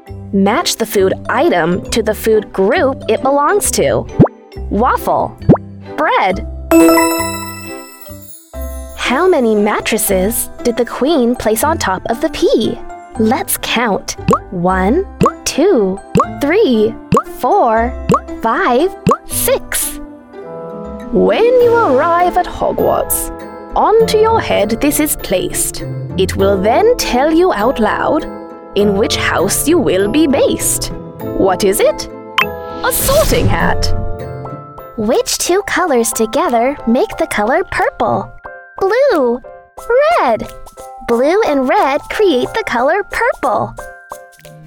Match the food item to the food group it belongs to. Waffle. Bread. How many mattresses did the queen place on top of the pea? Let's count. 1, 2, 3, 4, 5, 6. When you arrive at Hogwarts, onto your head this is placed. It will then tell you out loud in which house you will be based. What is it? A sorting hat. Which two colors together make the color purple? Blue. Red. Blue and red create the color purple.